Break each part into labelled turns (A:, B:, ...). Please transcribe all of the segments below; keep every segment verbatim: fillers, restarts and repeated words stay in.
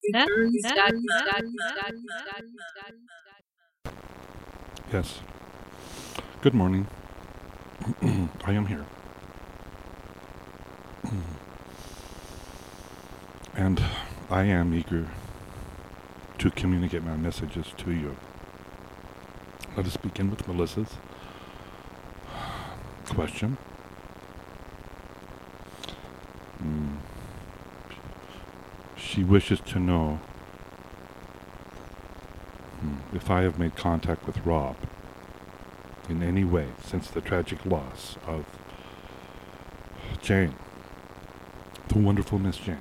A: Yes. Good morning. I am here. And I am eager to communicate my messages to you. Let us begin with Melissa's question. Mm. She wishes to know mm, if I have made contact with Rob in any way since the tragic loss of Jane, the wonderful Miss Jane.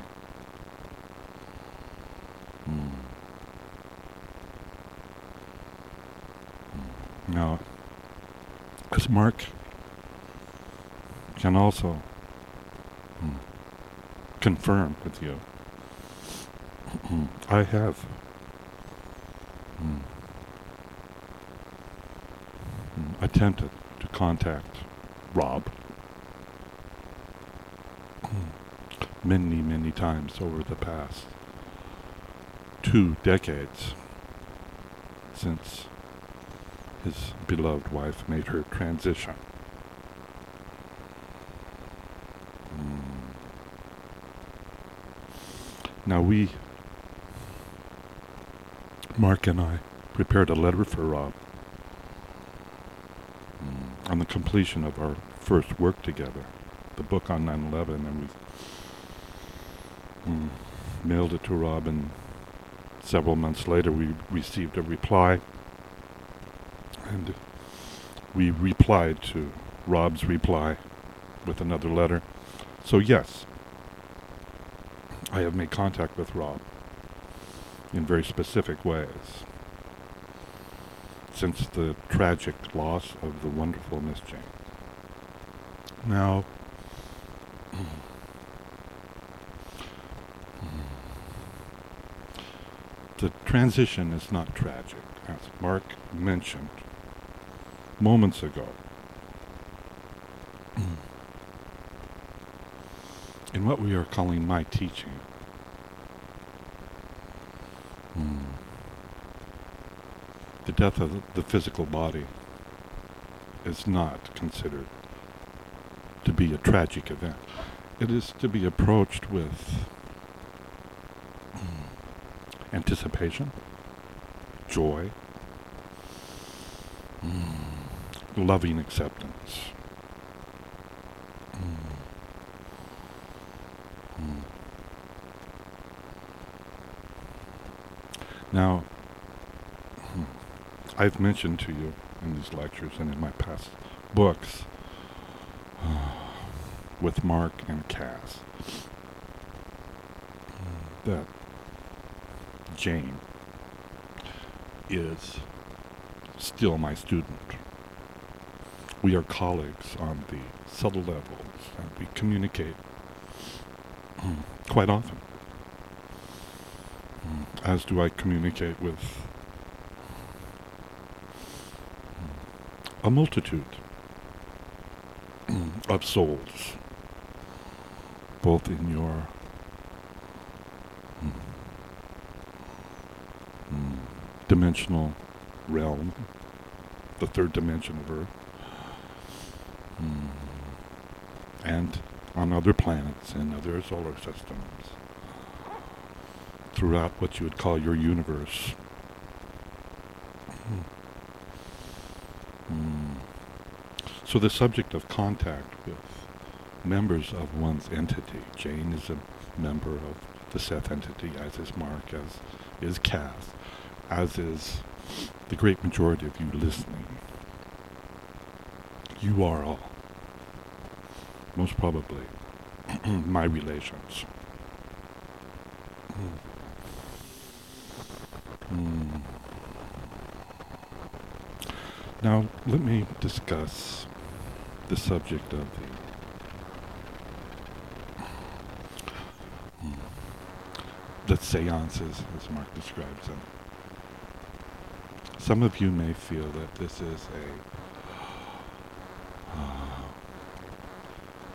A: Mm. Mm. Now, as Mark can also mm, confirm with you, I have mm, mm, attempted to contact Rob many, many times over the past two decades since his beloved wife made her transition. Mm. Now we, Mark and I, prepared a letter for Rob mm, on the completion of our first work together, the book on nine eleven, and we mm, mailed it to Rob, and several months later we received a reply, and we replied to Rob's reply with another letter. So yes, I have made contact with Rob in very specific ways since the tragic loss of the wonderful Miss Jane. Now, the transition is not tragic, as Mark mentioned moments ago. In what we are calling my teaching, mm, the death of the physical body is not considered to be a tragic event. It is to be approached with mm, anticipation, joy, mm, loving acceptance. Mm. Mm. Now, I've mentioned to you in these lectures and in my past books uh, with Mark and Cass that Jane is still my student. We are colleagues on the subtle levels, and we communicate mm, quite often. Mm, as do I communicate with a multitude of souls, both in your mm, mm, dimensional realm, the third dimension of Earth, mm, and on other planets and other solar systems, throughout what you would call your universe. Mm. Mm. So the subject of contact with members of one's entity, Jane is a member of the Seth entity, as is Mark, as is Cass, as is the great majority of you listening. You are all, most probably, my relations. Mm. Mm. Now, let me discuss the subject of the mm, the seances, as Mark describes them. Some of you may feel that this is a uh,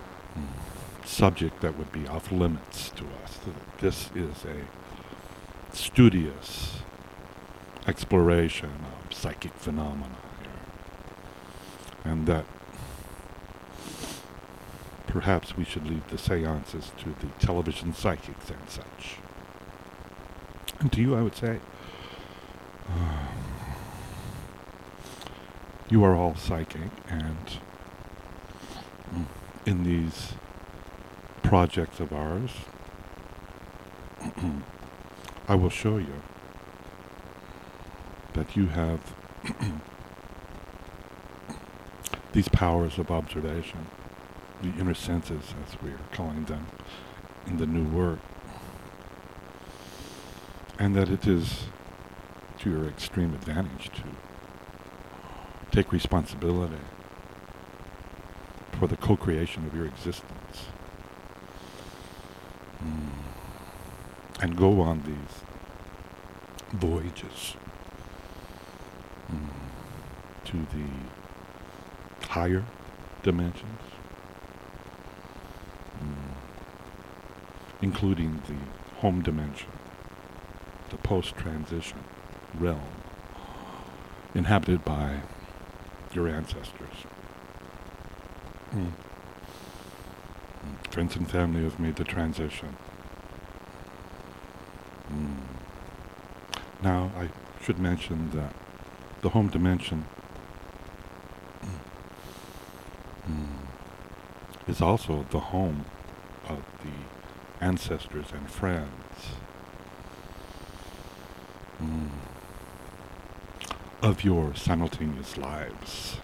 A: mm, subject that would be off limits to us. That this is a studious exploration of psychic phenomena here. And that perhaps we should leave the seances to the television psychics and such. And to you, I would say, uh, you are all psychic, and mm, in these projects of ours, I will show you that you have these powers of observation, the inner senses, as we are calling them in the new work, and that it is to your extreme advantage to take responsibility for the co-creation of your existence, mm. and go on these voyages mm. to the higher dimensions, mm. including the home dimension, the post-transition realm inhabited by your ancestors. Mm. Mm. Friends and family have made the transition. Mm. Now, I should mention that the home dimension mm. is also the home of the ancestors and friends. Mm. of your simultaneous lives.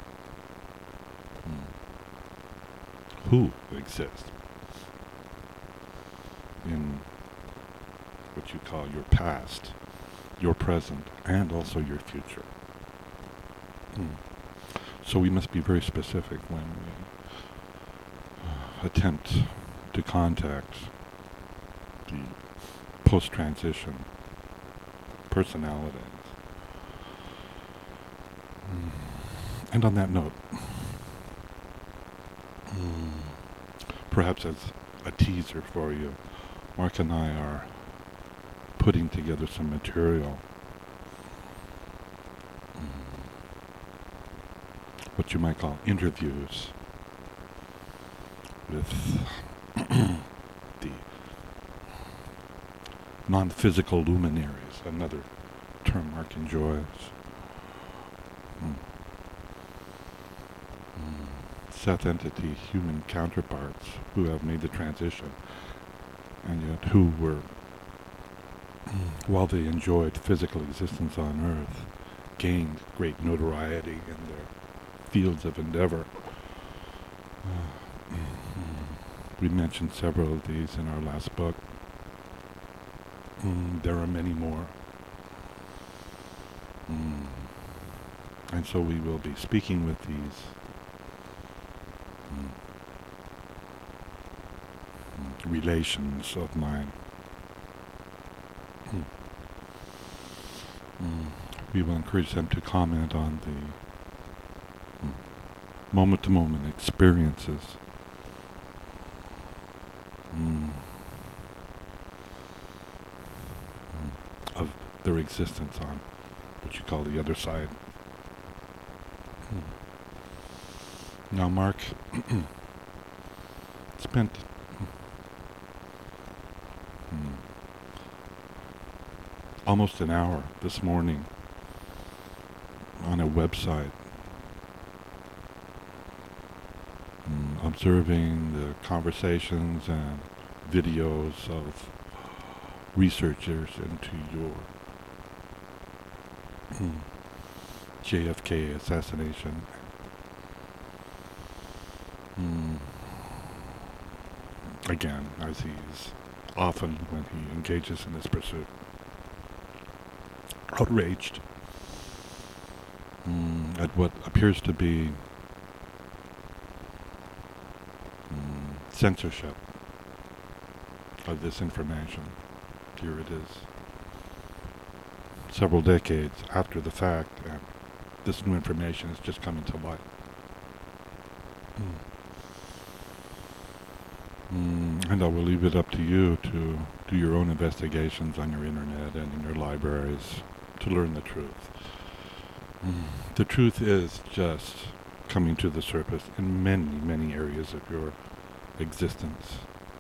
A: Mm. Who exist in what you call your past, your present, and also your future. Mm. So we must be very specific when we uh, attempt to contact the post-transition personalities. Mm. And on that note, mm, perhaps as a teaser for you, Mark and I are putting together some material, mm, what you might call interviews with the non-physical luminaries, another term Mark enjoys. Mm. Mm. Seth entity human counterparts who have made the transition, and yet who were, while they enjoyed physical existence on Earth, gained great notoriety in their fields of endeavor. Uh, we mentioned several of these in our last book. Mm, there are many more. Mm. And so we will be speaking with these mm, mm, relations of mine. Mm. Mm. We will encourage them to comment on the mm, moment-to-moment experiences mm, mm, of their existence on what you call the other side. Mm. Now, Mark spent mm, almost an hour this morning on a website mm, observing the conversations and videos of researchers into your mm, J F K assassination. Mm. Again, as he is often when he engages in this pursuit. Outraged mm, at what appears to be mm, censorship of this information. Here it is, several decades after the fact, and this new information is just coming to light. Mm. Mm, and I will leave it up to you to do your own investigations on your internet and in your libraries to learn the truth. Mm. The truth is just coming to the surface in many, many areas of your existence.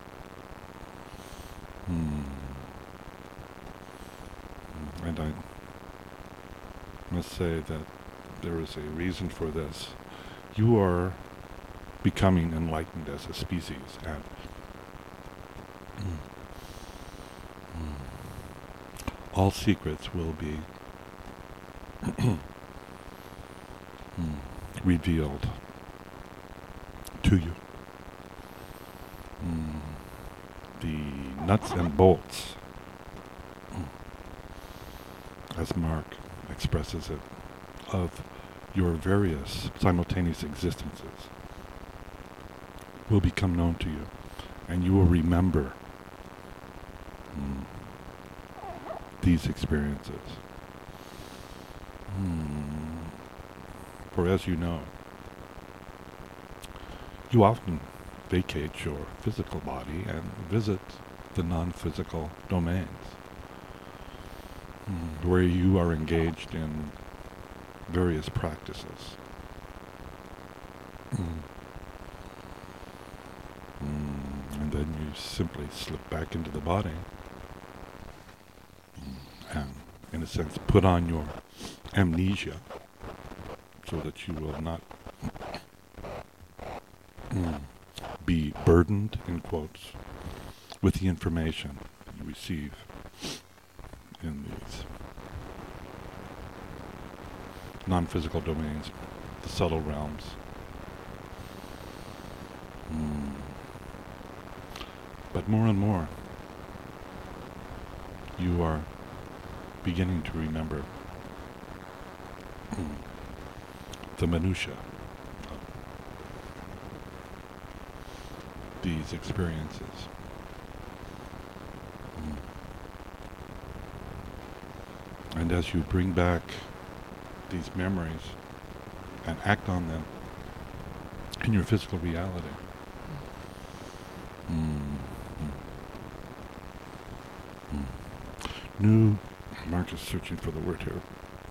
A: Mm. And I must say that there is a reason for this. You are becoming enlightened as a species, and mm, mm, all secrets will be mm, revealed to you. Mm, the nuts and bolts, mm, as Mark expresses it, of your various simultaneous existences will become known to you, and you will remember mm, these experiences. Mm. For as you know, you often vacate your physical body and visit the non-physical domains, mm, where you are engaged in various practices. Mm. Mm. And then you simply slip back into the body mm. and, in a sense, put on your amnesia so that you will not mm, be burdened, in quotes, with the information that you receive in these non-physical domains, the subtle realms. Mm. But more and more, you are beginning to remember mm, the minutiae of these experiences. Mm. And as you bring back these memories and act on them in your physical reality, mm. Mm. Mm. new, Mark is searching for the word here,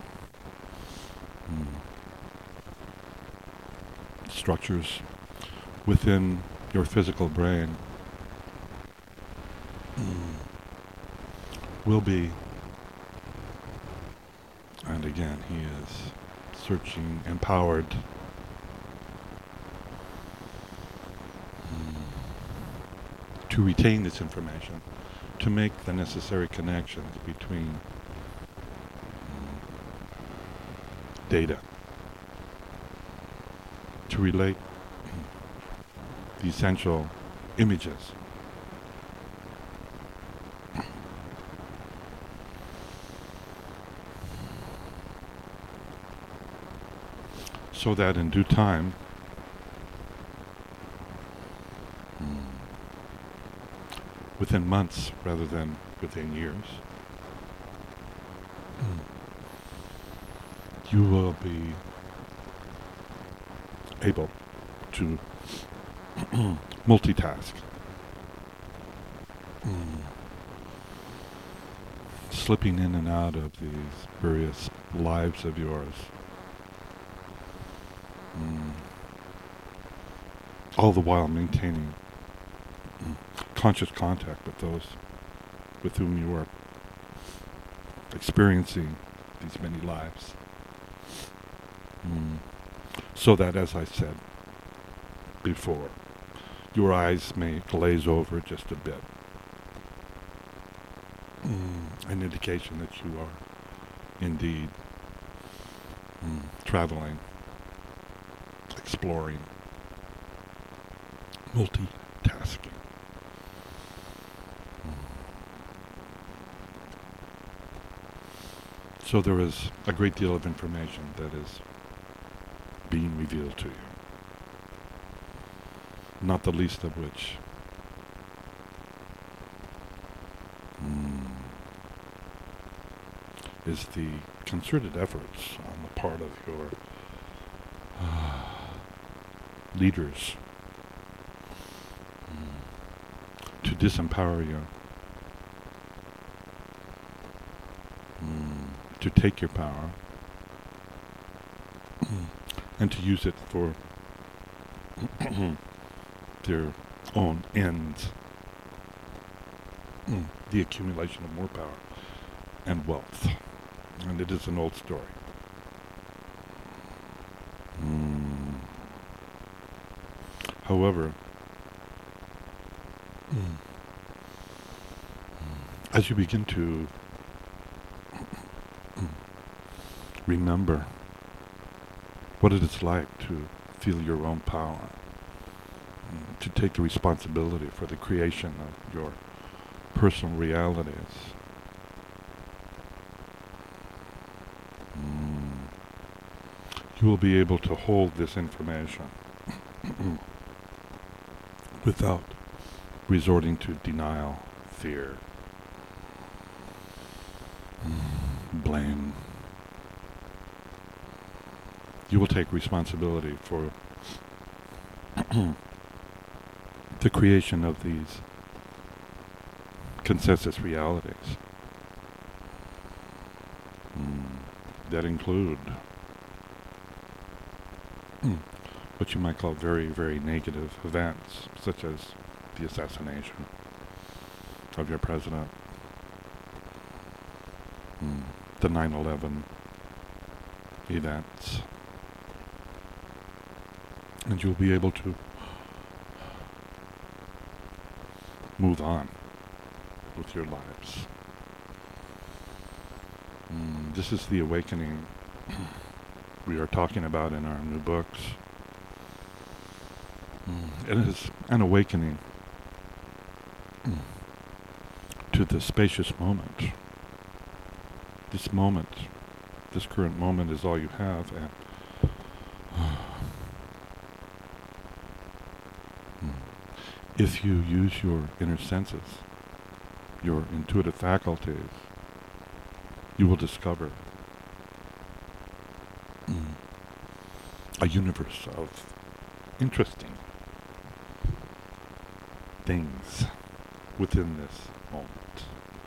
A: mm. structures within your physical brain mm. will be, and again he is searching, empowered mm. to retain this information, to make the necessary connections between mm. data, to relate the essential images so that in due time mm, within months rather than within years mm, you will be able to multitask, mm. slipping in and out of these various lives of yours, mm. all the while maintaining mm, conscious contact with those with whom you are experiencing these many lives. Mm. So that, as I said before, your eyes may glaze over just a bit. Mm. An indication that you are indeed mm, traveling, exploring, multitasking. Mm. So there is a great deal of information that is being revealed to you, not the least of which mm, is the concerted efforts on the part of your uh, leaders mm, to disempower you to take your power and to use it for their own ends. The accumulation of more power and wealth. And it is an old story. Mm. However, mm. as you begin to remember what it is like to feel your own power, to take the responsibility for the creation of your personal realities, mm. you will be able to hold this information without resorting to denial, fear, mm. blame. You will take responsibility for the creation of these consensus realities mm. that include mm. what you might call very, very negative events, such as the assassination of your president, mm. the nine eleven events. And you'll be able to move on with your lives. Mm, this is the awakening we are talking about in our new books. Mm, it is an awakening mm, to the spacious moment. This moment, this current moment is all you have, and if you use your inner senses, your intuitive faculties, you will discover mm, a universe of interesting things within this moment.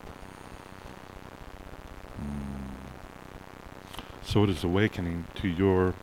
A: Mm. So it is awakening to your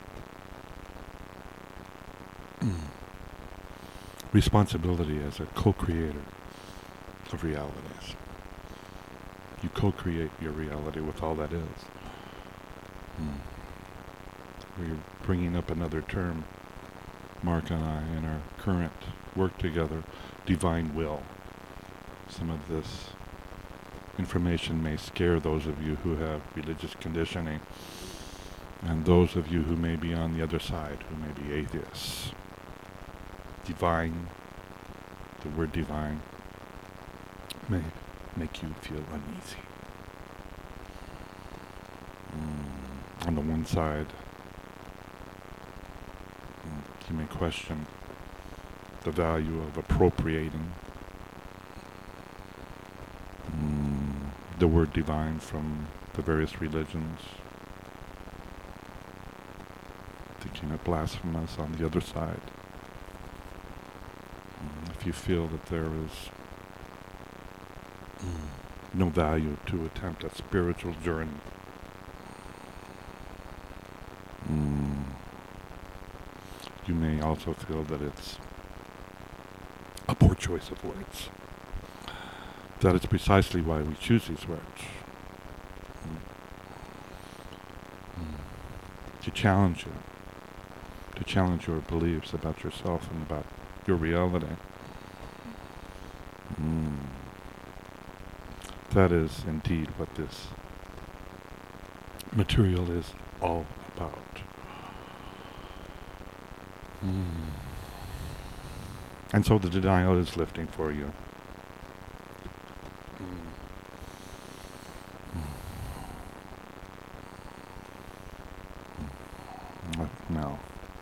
A: mm, responsibility as a co-creator of realities. You co-create your reality with all that is. Mm. We're bringing up another term, Mark and I, in our current work together, divine will. Some of this information may scare those of you who have religious conditioning, and those of you who may be on the other side, who may be atheists. Divine, the word divine, may make you feel uneasy. Mm. On the one side, mm, you may question the value of appropriating mm, the word divine from the various religions, thinking it blasphemous. On the other side, if you feel that there is mm. no value to attempt a spiritual journey, mm. you may also feel that it's a poor choice of words. That is precisely why we choose these words. Mm. Mm. To challenge you, to challenge your beliefs about yourself and about your reality. Mm. That is indeed what this material is all about. Mm. And so the denial is lifting for you. Mm. Mm. Now,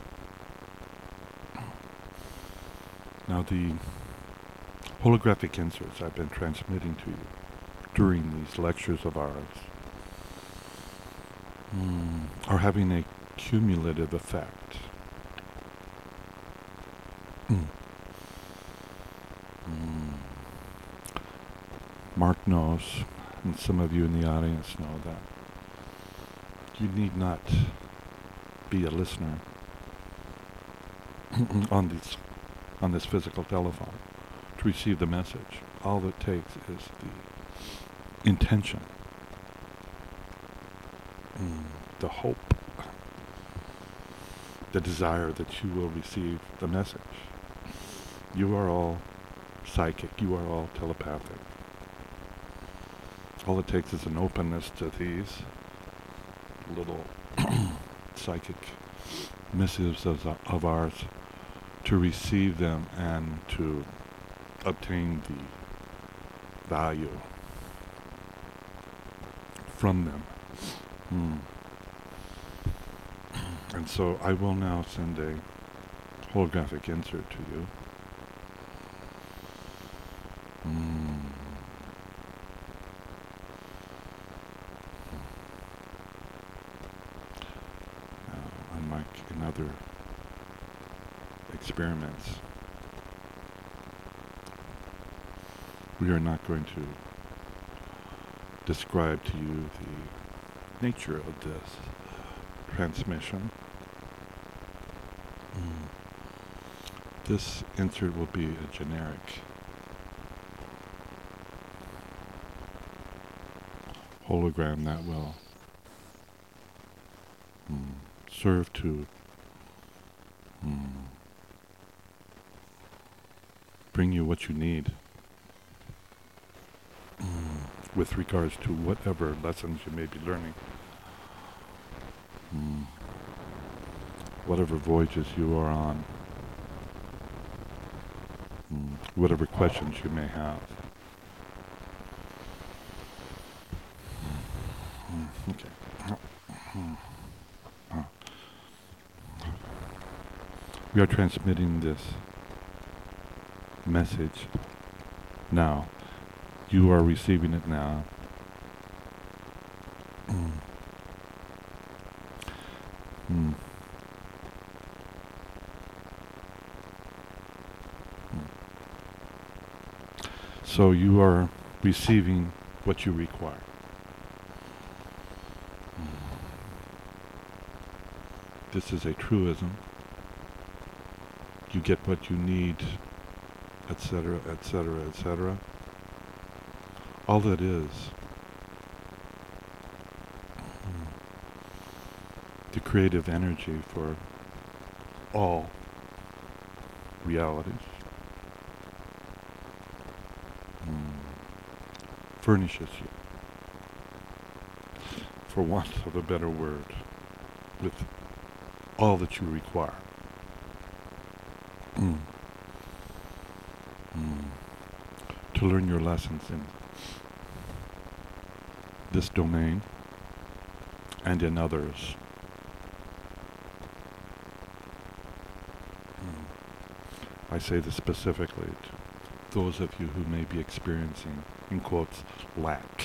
A: now the holographic inserts I've been transmitting to you during these lectures of ours mm, are having a cumulative effect. Mm. Mm. Mark knows, and some of you in the audience know that You need not be a listener on these on this physical telephone to receive the message. All it takes is the intention, mm, the hope, the desire that you will receive the message. You are all psychic. You are all telepathic. All it takes is an openness to these little psychic missives of, of ours to receive them and to obtain the value from them. Hmm. And so I will now send a holographic insert to you. Hmm. Now, unlike in other experiments, we are not going to describe to you the nature of this transmission. Mm. This insert will be a generic hologram that will mm, serve to mm, bring you what you need mm, with regards to whatever lessons you may be learning, mm, whatever voyages you are on, mm, whatever questions you may have. Mm, okay. Mm, uh, we are transmitting this message now. You are receiving it now. Mm. Mm. Mm. So you are receiving what you require. Mm. This is a truism. You get what you need, et cetera, et cetera, et cetera. All that is mm, the creative energy for all realities mm, furnishes you, for want of a better word, with all that you require. Mm. Mm. To learn your lessons in this domain and in others. Mm. I say this specifically to those of you who may be experiencing, in quotes, lack.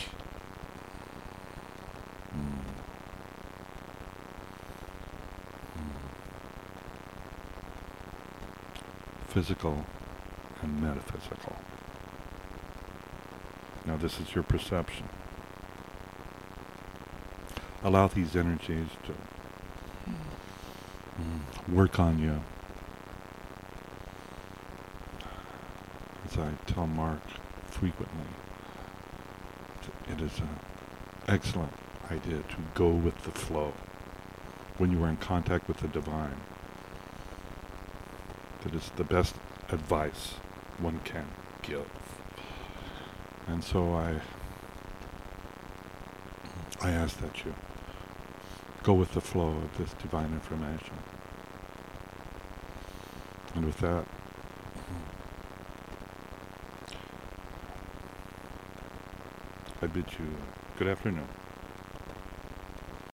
A: Mm. Mm. Physical and metaphysical. Now this is your perception. Allow these energies to mm, work on you. As I tell Mark frequently, it is an excellent idea to go with the flow when you are in contact with the divine. That is the best advice one can give. And so I I ask that you go with the flow of this divine information. And with that, I bid you good afternoon.